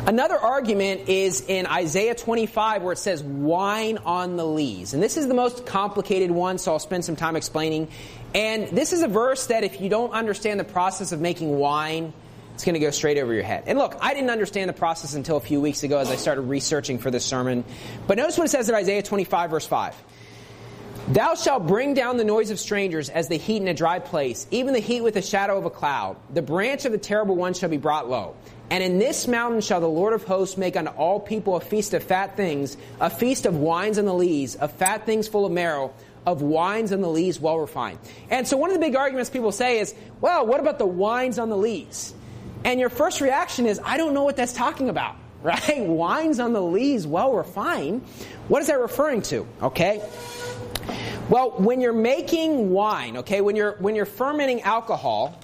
Another argument is in Isaiah 25 where it says wine on the lees. And this is the most complicated one, so I'll spend some time explaining. And this is a verse that if you don't understand the process of making wine, it's going to go straight over your head. And look, I didn't understand the process until a few weeks ago as I started researching for this sermon. But notice what it says in Isaiah 25 verse 5. Thou shalt bring down the noise of strangers as the heat in a dry place, even the heat with the shadow of a cloud. The branch of the terrible one shall be brought low. And in this mountain shall the Lord of hosts make unto all people a feast of fat things, a feast of wines and the lees, of fat things full of marrow, of wines and the lees well refined. And so one of the big arguments people say is, well, what about the wines on the lees? And your first reaction is, I don't know what that's talking about, right? Wines on the lees well refined. What is that referring to? Okay. Well, when you're making wine, okay, when you're fermenting alcohol,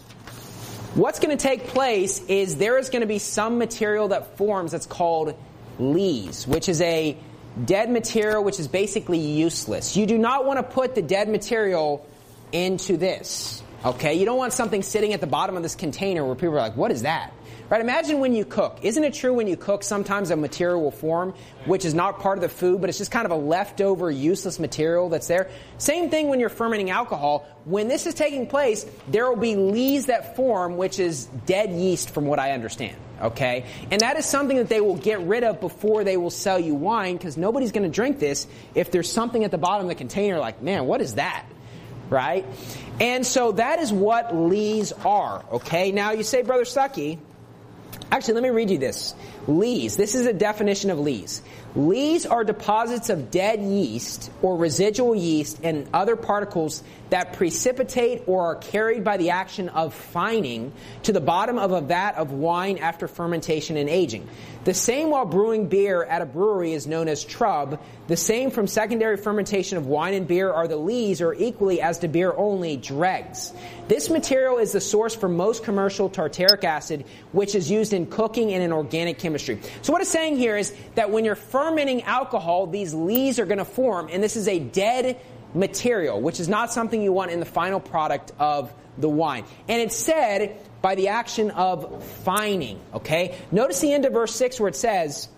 what's going to take place is there is going to be some material that forms that's called lees, which is a dead material which is basically useless. You do not want to put the dead material into this, okay? You don't want something sitting at the bottom of this container where people are like, what is that? Right? Imagine when you cook. Isn't it true when you cook sometimes a material will form which is not part of the food, but it's just kind of a leftover useless material that's there? Same thing when you're fermenting alcohol. When this is taking place, there will be lees that form, which is dead yeast from what I understand. Okay? And that is something that they will get rid of before they will sell you wine, because nobody's going to drink this if there's something at the bottom of the container like, man, what is that? Right? And so that is what lees are. Okay? Now you say, Brother Stuckey, actually, let me read you this. Lees. This is a definition of lees. Lees are deposits of dead yeast or residual yeast and other particles that precipitate or are carried by the action of fining to the bottom of a vat of wine after fermentation and aging. The same while brewing beer at a brewery is known as trub. The same from secondary fermentation of wine and beer are the lees, or equally as to beer only, dregs. This material is the source for most commercial tartaric acid, which is used in cooking and in organic chemistry. So what it's saying here is that when you're fermenting alcohol, these lees are going to form, and this is a dead material, which is not something you want in the final product of the wine. And it's said by the action of fining, okay? Notice the end of verse 6 where it says,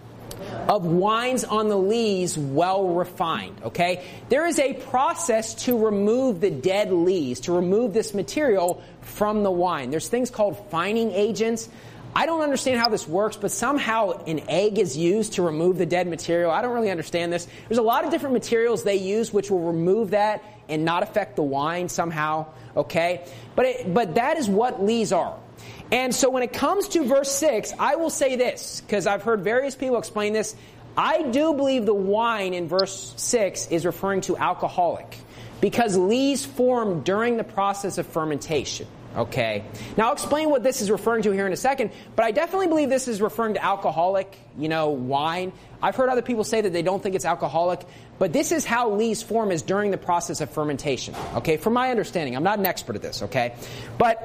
of wines on the lees well refined, okay? There is a process to remove the dead lees, to remove this material from the wine. There's things called fining agents. I don't understand how this works, but somehow an egg is used to remove the dead material. I don't really understand this. There's a lot of different materials they use which will remove that and not affect the wine somehow, okay? But that is what lees are. And so when it comes to verse 6, I will say this, because I've heard various people explain this. I do believe the wine in verse 6 is referring to alcoholic, because lees form during the process of fermentation. Okay. Now I'll explain what this is referring to here in a second, but I definitely believe this is referring to alcoholic, wine. I've heard other people say that they don't think it's alcoholic, but this is how lees form, is during the process of fermentation. Okay. From my understanding, I'm not an expert at this. Okay. But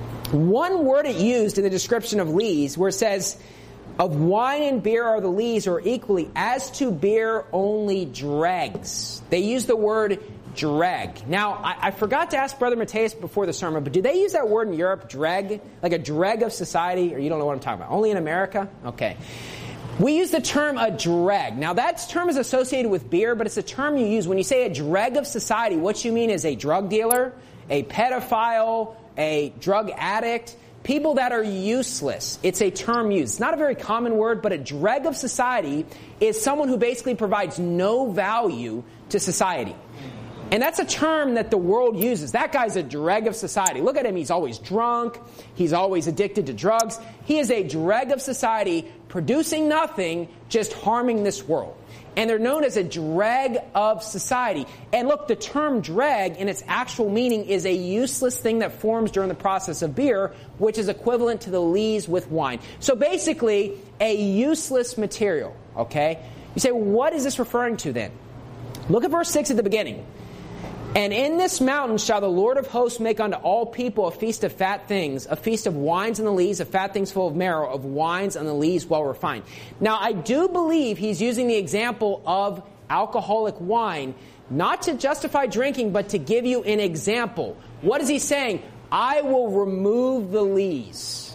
one word it used in the description of lees where it says, of wine and beer are the lees, or equally as to beer only dregs. They use the word dreg. Now, I forgot to ask Brother Mateus before the sermon, but do they use that word in Europe, dreg? Like a dreg of society? Or you don't know what I'm talking about? Only in America? Okay. We use the term a dreg. Now, that term is associated with beer, but it's a term you use. When you say a dreg of society, what you mean is a drug dealer, a pedophile, a drug addict, people that are useless. It's a term used. It's not a very common word, but a dreg of society is someone who basically provides no value to society. And that's a term that the world uses. That guy's a dreg of society. Look at him. He's always drunk. He's always addicted to drugs. He is a dreg of society, producing nothing, just harming this world. And they're known as a dreg of society. And look, the term dreg in its actual meaning is a useless thing that forms during the process of beer, which is equivalent to the lees with wine. So basically, a useless material, okay? You say, well, what is this referring to then? Look at verse 6 at the beginning. And in this mountain shall the Lord of hosts make unto all people a feast of fat things, a feast of wines and the lees, of fat things full of marrow, of wines and the lees well refined. Now, I do believe he's using the example of alcoholic wine, not to justify drinking, but to give you an example. What is he saying? I will remove the lees.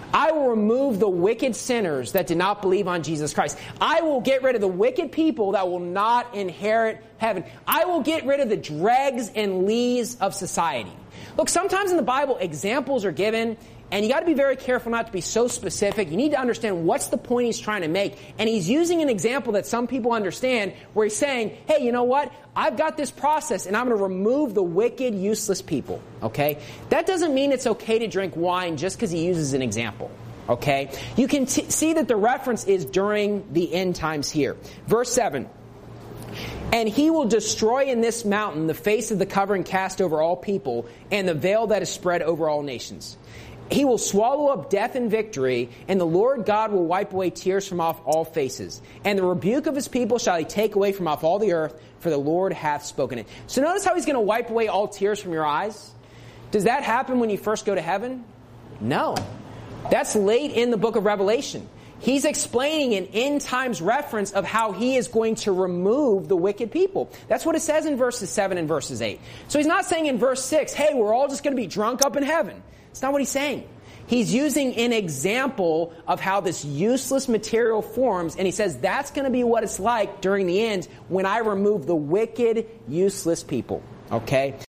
I will remove the wicked sinners that did not believe on Jesus Christ. I will get rid of the wicked people that will not inherit heaven. I will get rid of the dregs and lees of society. Look, sometimes in the Bible, examples are given, and you got to be very careful not to be so specific. You need to understand what's the point he's trying to make. And he's using an example that some people understand where he's saying, hey, you know what? I've got this process and I'm going to remove the wicked, useless people. Okay? That doesn't mean it's okay to drink wine just because he uses an example. Okay? You can see that the reference is during the end times here. Verse 7. And he will destroy in this mountain the face of the covering cast over all people and the veil that is spread over all nations. He will swallow up death in victory, and the Lord God will wipe away tears from off all faces. And the rebuke of his people shall he take away from off all the earth, for the Lord hath spoken it. So notice how he's going to wipe away all tears from your eyes. Does that happen when you first go to heaven? No. That's late in the book of Revelation. He's explaining an end times reference of how he is going to remove the wicked people. That's what it says in verses 7 and verses 8. So he's not saying in verse 6, hey, we're all just going to be drunk up in heaven. It's not what he's saying. He's using an example of how this useless material forms, and he says that's going to be what it's like during the end when I remove the wicked, useless people. Okay?